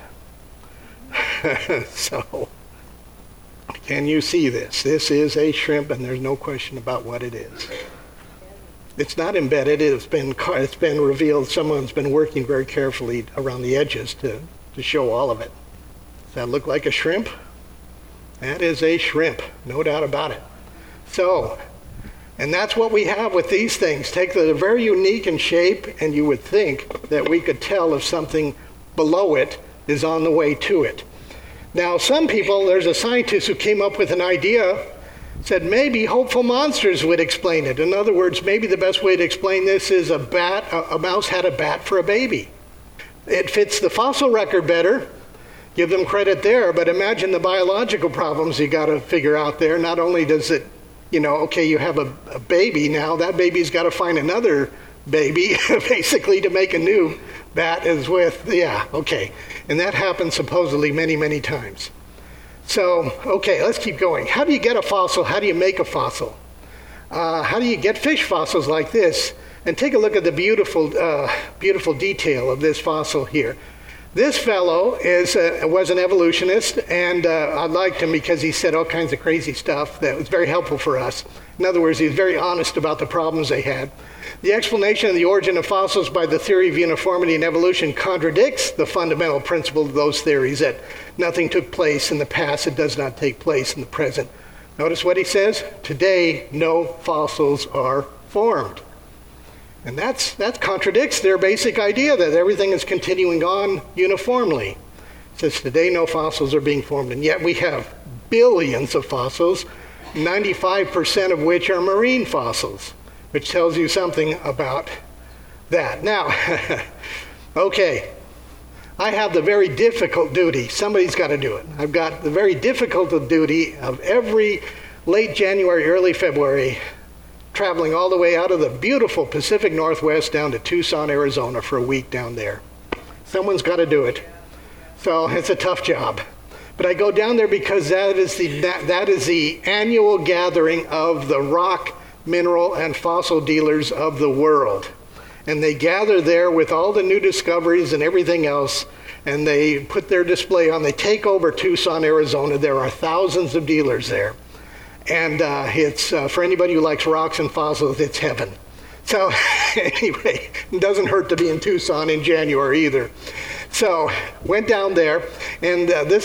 So, can you see this? This is a shrimp, and there's no question about what it is. It's not embedded. It's been revealed. Someone's been working very carefully around the edges to show all of it. Does that look like a shrimp? That is a shrimp, no doubt about it. So, and that's what we have with these things. They're very unique in shape, and you would think that we could tell if something below it is on the way to it. Now, some people, there's a scientist who came up with an idea, said maybe Hopeful Monsters would explain it. In other words, maybe the best way to explain this is a mouse had a bat for a baby. It fits the fossil record better. Give them credit there, but imagine the biological problems you got to figure out there. Not only does it, okay, you have a baby now, that baby's got to find another baby, basically, to make a new bat is with, okay. And that happens supposedly many, many times. So, okay, let's keep going. How do you get a fossil? How do you make a fossil? How do you get fish fossils like this? And take a look at the beautiful detail of this fossil here. This fellow was an evolutionist, and I liked him because he said all kinds of crazy stuff that was very helpful for us. In other words, he was very honest about the problems they had. The explanation of the origin of fossils by the theory of uniformity in evolution contradicts the fundamental principle of those theories, that nothing took place in the past, it does not take place in the present. Notice what he says: today, no fossils are formed. And that contradicts their basic idea that everything is continuing on uniformly. It says today no fossils are being formed, and yet we have billions of fossils, 95% of which are marine fossils, which tells you something about that. Now, okay, I have the very difficult duty. Somebody's got to do it. I've got the very difficult duty of every late January, early February, traveling all the way out of the beautiful Pacific Northwest down to Tucson, Arizona for a week down there. Someone's got to do it. So it's a tough job. But I go down there because that is the annual gathering of the rock, mineral, and fossil dealers of the world. And they gather there with all the new discoveries and everything else, and they put their display on. They take over Tucson, Arizona. There are thousands of dealers there. And it's for anybody who likes rocks and fossils, it's heaven. So anyway, it doesn't hurt to be in Tucson in January either. So went down there, and this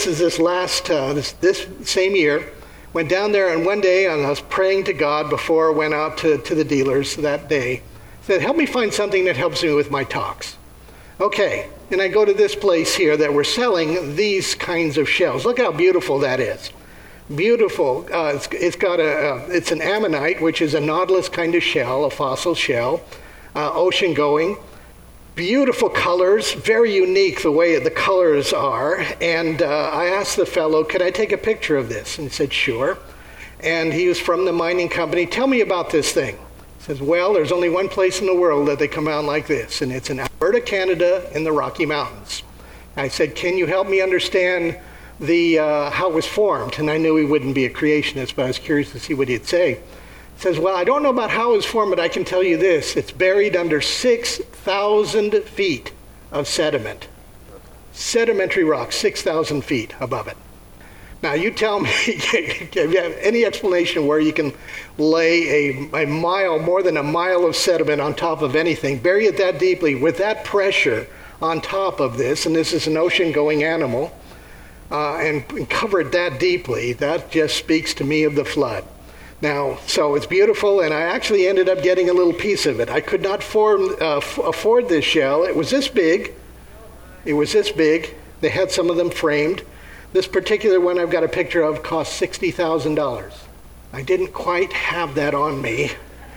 same year, went down there, and one day, and I was praying to God before I went out to the dealers that day, said, help me find something that helps me with my talks. Okay, and I go to this place here that we're selling these kinds of shells. Look how beautiful that is. Beautiful. It's an ammonite, which is a nautilus kind of shell, a fossil shell, ocean going. Beautiful colors, very unique the way the colors are. And I asked the fellow, could I take a picture of this? And he said, sure. And he was from the mining company. Tell me about this thing. He says, well, there's only one place in the world that they come out like this, and it's in Alberta, Canada, in the Rocky Mountains. I said, can you help me understand how it was formed? And I knew he wouldn't be a creationist, but I was curious to see what he'd say. He says, well, I don't know about how it was formed, but I can tell you this. It's buried under 6,000 feet of sediment. Sedimentary rock, 6,000 feet above it. Now you tell me, if you have any explanation where you can lay a mile, more than a mile of sediment on top of anything, bury it that deeply with that pressure on top of this, and this is an ocean-going animal, and cover it that deeply, that just speaks to me of the flood. Now, so it's beautiful, and I actually ended up getting a little piece of it. I could not afford this shell. It was this big. It was this big. They had some of them framed. This particular one I've got a picture of cost $60,000. I didn't quite have that on me,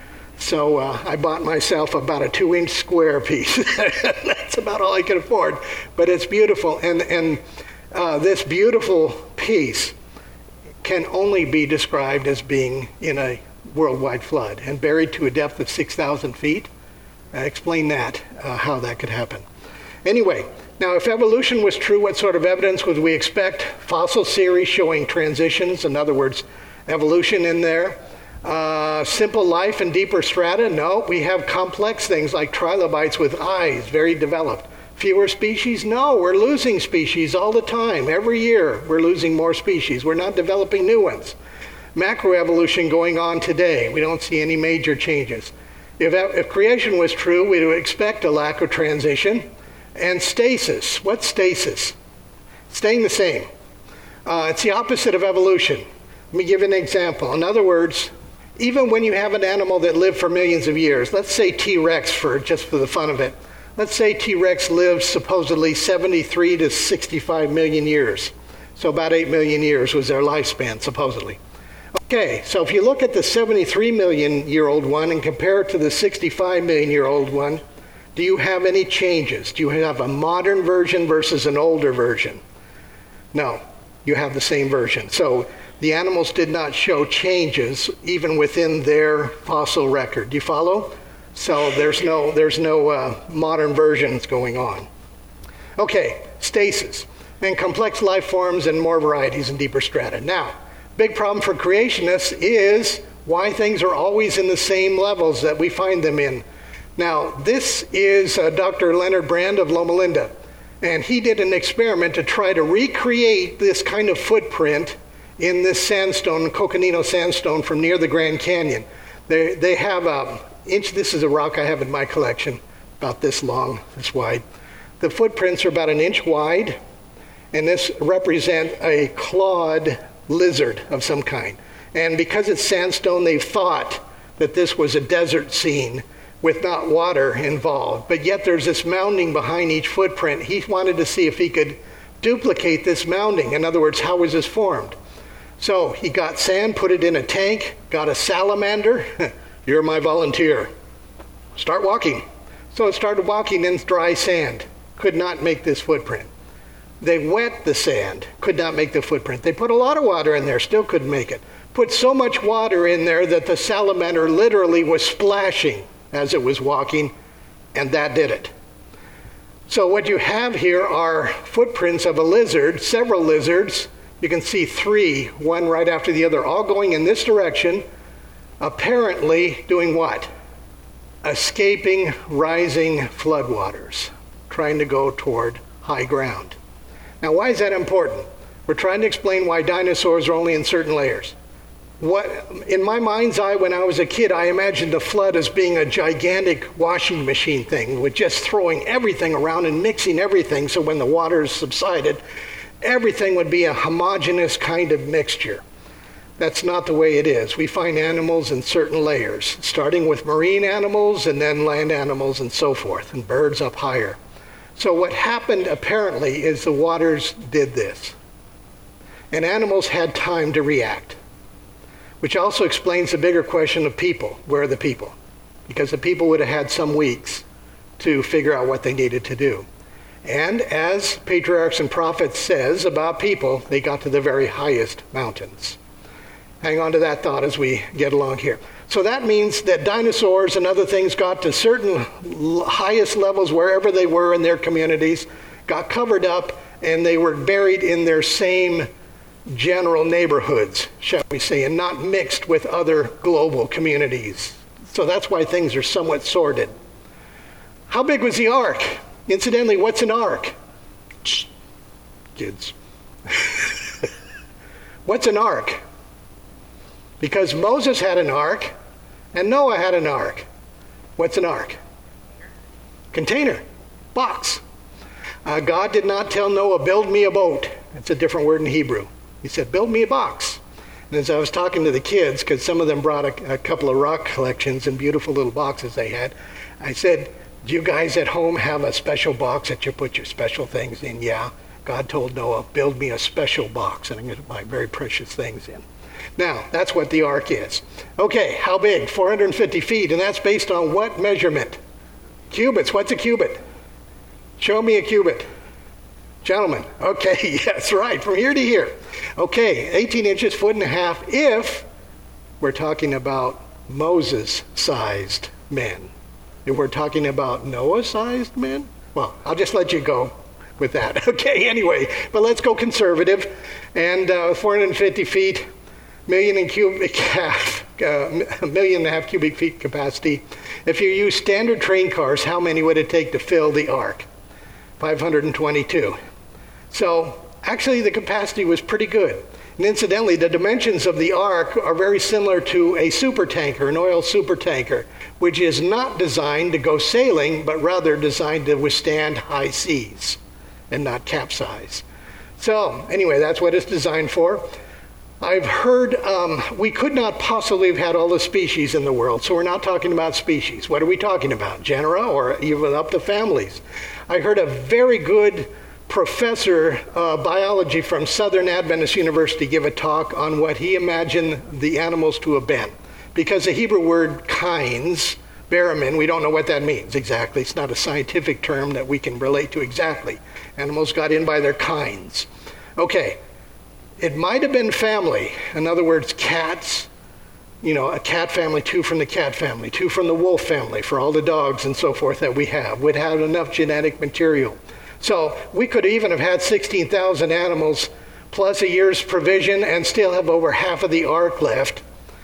so I bought myself about a 2-inch square piece. That's about all I could afford, but it's beautiful. And this beautiful piece can only be described as being in a worldwide flood and buried to a depth of 6,000 feet. Explain that, how that could happen. Anyway, now if evolution was true, what sort of evidence would we expect? Fossil series showing transitions, in other words, evolution in there. Simple life in deeper strata? No, we have complex things like trilobites with eyes, very developed. Fewer species? No, we're losing species all the time. Every year we're losing more species. We're not developing new ones. Macroevolution going on today. We don't see any major changes. If creation was true, we would expect a lack of transition. And stasis. What's stasis? Staying the same. It's the opposite of evolution. Let me give you an example. In other words, even when you have an animal that lived for millions of years, let's say T-Rex just for the fun of it. Let's say T-Rex lived supposedly 73 to 65 million years. So about 8 million years was their lifespan, supposedly. Okay, so if you look at the 73 million year old one and compare it to the 65 million year old one, do you have any changes? Do you have a modern version versus an older version? No, you have the same version. So the animals did not show changes even within their fossil record. Do you follow? So there's no modern versions going on. Okay, stasis and complex life forms and more varieties and deeper strata. Now, big problem for creationists is why things are always in the same levels that we find them in. Now, this is Dr. Leonard Brand of Loma Linda, and he did an experiment to try to recreate this kind of footprint in this sandstone, Coconino sandstone from near the Grand Canyon. They have this is a rock I have in my collection, about this long, this wide. The footprints are about 1 inch wide, and this represents a clawed lizard of some kind. And because it's sandstone, they've thought that this was a desert scene with not water involved. But yet there's this mounding behind each footprint. He wanted to see if he could duplicate this mounding. In other words, how was this formed? So he got sand, put it in a tank, got a salamander. You're my volunteer. Start walking. So it started walking in dry sand. Could not make this footprint. They wet the sand. Could not make the footprint. They put a lot of water in there. Still couldn't make it. Put so much water in there that the salamander literally was splashing as it was walking, and that did it. So what you have here are footprints of a lizard, several lizards. You can see 3, one right after the other, all going in this direction, apparently doing what? Escaping rising floodwaters, trying to go toward high ground. Now, why is that important? We're trying to explain why dinosaurs are only in certain layers. In my mind's eye, when I was a kid, I imagined the flood as being a gigantic washing machine thing with just throwing everything around and mixing everything, so when the waters subsided, everything would be a homogeneous kind of mixture. That's not the way it is. We find animals in certain layers, starting with marine animals and then land animals and so forth, and birds up higher. So what happened apparently is the waters did this, and animals had time to react. Which also explains the bigger question of people. Where are the people? Because the people would have had some weeks to figure out what they needed to do. And as Patriarchs and Prophets says about people, they got to the very highest mountains. Hang on to that thought as we get along here. So that means that dinosaurs and other things got to certain highest levels wherever they were in their communities, got covered up, and they were buried in their same general neighborhoods, shall we say, and not mixed with other global communities. So that's why things are somewhat sorted. How big was the ark? Incidentally, what's an ark? Shh, kids. What's an ark? Because Moses had an ark and Noah had an ark. What's an ark? Container. Box. God did not tell Noah, build me a boat. That's a different word in Hebrew. He said, build me a box. And as I was talking to the kids, because some of them brought a couple of rock collections and beautiful little boxes they had, I said, do you guys at home have a special box that you put your special things in? Yeah. God told Noah, build me a special box, and I'm going to put my very precious things in. Now, that's what the ark is. Okay, how big? 450 feet, and that's based on what measurement? Cubits. What's a cubit? Show me a cubit. Gentlemen. Okay, yes, right, from here to here. Okay, 18 inches, foot and a half, if we're talking about Moses-sized men. If we're talking about Noah-sized men, well, I'll just let you go with that. Okay, anyway, but let's go conservative. And 450 feet, a million and a half cubic feet capacity. If you use standard train cars, how many would it take to fill the ark? 522. So actually the capacity was pretty good. And incidentally, the dimensions of the ark are very similar to a supertanker, an oil supertanker, which is not designed to go sailing, but rather designed to withstand high seas and not capsize. So anyway, that's what it's designed for. I've heard we could not possibly have had all the species in the world, so we're not talking about species. What are we talking about? Genera or even up to families? I heard a very good professor of biology from Southern Adventist University give a talk on what he imagined the animals to have been. Because the Hebrew word kinds, baramin, we don't know what that means exactly. It's not a scientific term that we can relate to exactly. Animals got in by their kinds. Okay, it might have been family. In other words, cats, a cat family, 2 from the cat family, 2 from the wolf family, for all the dogs and so forth that we have, would have enough genetic material. So we could even have had 16,000 animals plus a year's provision and still have over half of the ark left.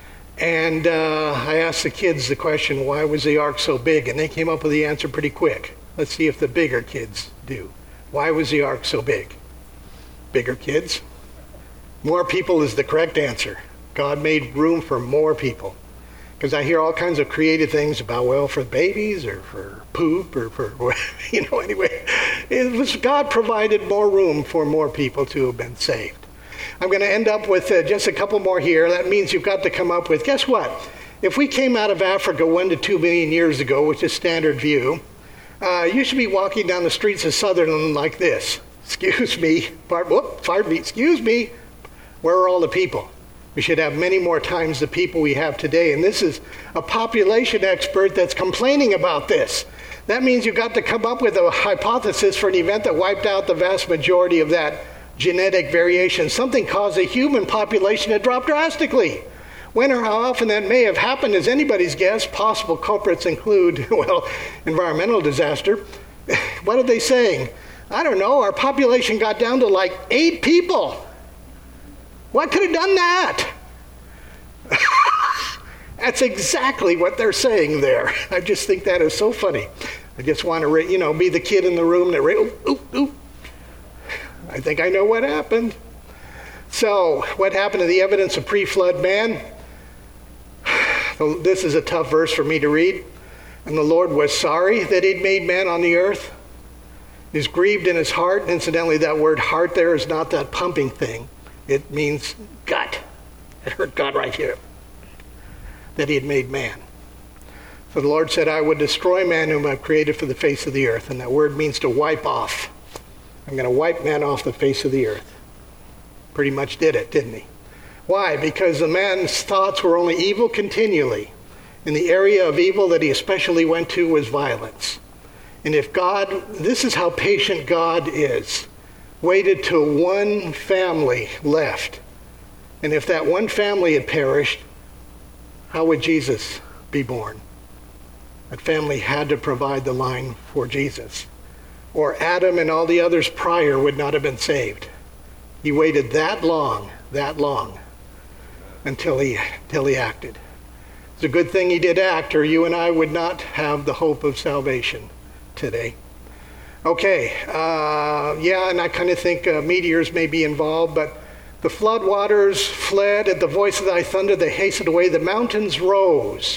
And I asked the kids the question, why was the ark so big? And they came up with the answer pretty quick. Let's see if the bigger kids do. Why was the ark so big? Bigger kids? More people is the correct answer. God made room for more people. Because I hear all kinds of creative things about, well, for babies or for poop or for, anyway. It was God provided more room for more people to have been saved. I'm going to end up with just a couple more here. That means you've got to come up with, guess what? If we came out of Africa 1 to 2 million years ago, which is standard view, you should be walking down the streets of Sutherland like this. Excuse me, pardon me, excuse me, where are all the people? We should have many more times the people we have today. And this is a population expert that's complaining about this. That means you've got to come up with a hypothesis for an event that wiped out the vast majority of that genetic variation. Something caused the human population to drop drastically. When or how often that may have happened is anybody's guess. Possible culprits include, environmental disaster. What are they saying? I don't know. Our population got down to like 8 people. What could have done that? That's exactly what they're saying there. I just think that is so funny. I just want to, be the kid in the room that, oop. I think I know what happened. So, what happened to the evidence of pre-flood man? This is a tough verse for me to read. And the Lord was sorry that he'd made man on the earth. He's grieved in his heart. Incidentally, that word heart there is not that pumping thing. It means gut. It hurt God right here. That he had made man. So the Lord said, I would destroy man whom I've created for the face of the earth. And that word means to wipe off. I'm going to wipe man off the face of the earth. Pretty much did it, didn't he? Why? Because the man's thoughts were only evil continually. And the area of evil that he especially went to was violence. And if God, this is how patient God is, waited till one family left. And if that one family had perished, how would Jesus be born? That family had to provide the line for Jesus. Or Adam and all the others prior would not have been saved. He waited that long, until he acted. It's a good thing he did act, or you and I would not have the hope of salvation today. Okay, and I kind of think meteors may be involved, but The flood waters fled at the voice of thy thunder. They hastened away. The mountains rose.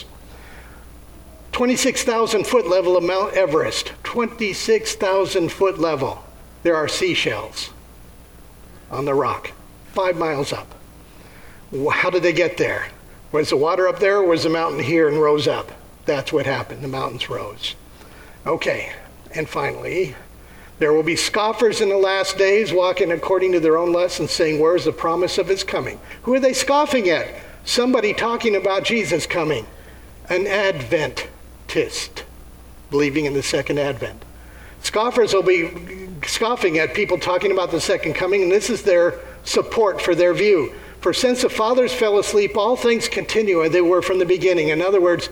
26,000 foot level of Mount Everest. 26,000 foot level. There are seashells on the rock, 5 miles up. How did they get there? Was the water up there, or was the mountain here and rose up? That's what happened. The mountains rose. Okay, and finally, there will be scoffers in the last days, walking according to their own lusts and saying, where is the promise of his coming? Who are they scoffing at? Somebody talking about Jesus coming. An Adventist, believing in the second advent. Scoffers will be scoffing at people talking about the second coming, and this is their support for their view. For since the fathers fell asleep, all things continue as they were from the beginning. In other words,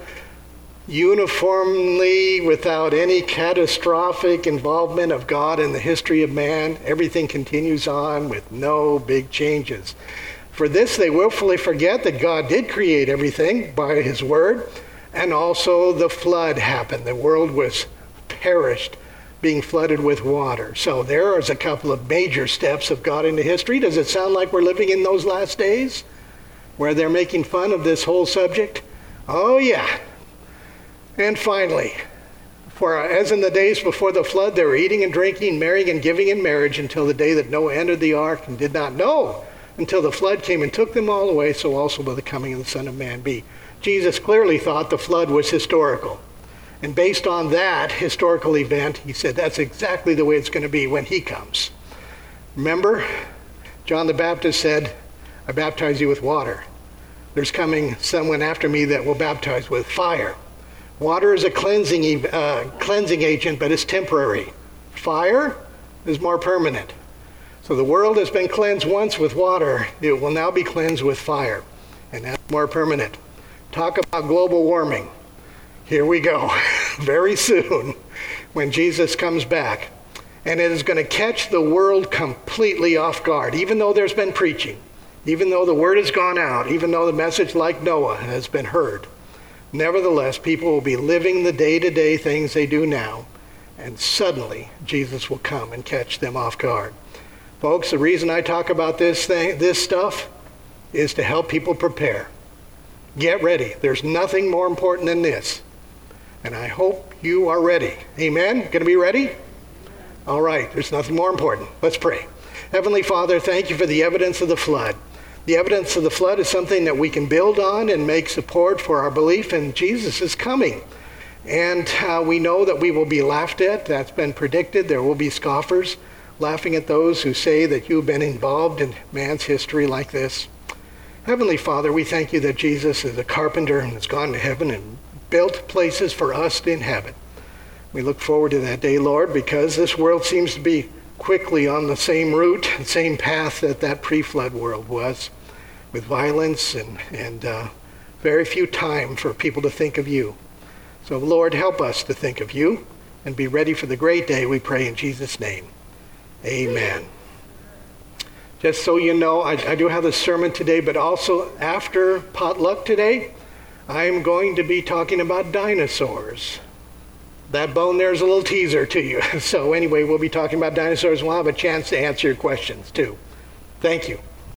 uniformly, without any catastrophic involvement of God in the history of man, everything continues on with no big changes. For this they willfully forget that God did create everything by his word, and also the flood happened. The world was perished, being flooded with water. So there is a couple of major steps of God into history. Does it sound like we're living in those last days where they're making fun of this whole subject? Oh yeah. And finally, for as in the days before the flood, they were eating and drinking, marrying and giving in marriage until the day that Noah entered the ark, and did not know until the flood came and took them all away, so also will the coming of the Son of Man be. Jesus clearly thought the flood was historical. And based on that historical event, he said that's exactly the way it's going to be when he comes. Remember, John the Baptist said, I baptize you with water. There's coming someone after me that will baptize with fire. Water is a cleansing agent, but it's temporary. Fire is more permanent. So the world has been cleansed once with water. It will now be cleansed with fire, and that's more permanent. Talk about global warming. Here we go. Very soon, when Jesus comes back, and it is going to catch the world completely off guard, even though there's been preaching, even though the word has gone out, even though the message like Noah has been heard. Nevertheless, people will be living the day-to-day things they do now, and suddenly Jesus will come and catch them off guard. Folks, the reason I talk about this stuff is to help people prepare. Get ready. There's nothing more important than this. And I hope you are ready. Amen? Going to be ready? All right. There's nothing more important. Let's pray. Heavenly Father, thank you for the evidence of the flood. The evidence of the flood is something that we can build on and make support for our belief in Jesus is coming. And we know that we will be laughed at. That's been predicted. There will be scoffers laughing at those who say that you've been involved in man's history like this. Heavenly Father, we thank you that Jesus is a carpenter and has gone to heaven and built places for us to inhabit. We look forward to that day, Lord, because this world seems to be quickly on the same route, the same path that pre-flood world was, with violence and very few time for people to think of you. So, Lord, help us to think of you and be ready for the great day, we pray in Jesus' name. Amen. Just so you know, I do have a sermon today, but also after potluck today, I'm going to be talking about dinosaurs. That bone there is a little teaser to you. So anyway, we'll be talking about dinosaurs. We'll have a chance to answer your questions too. Thank you.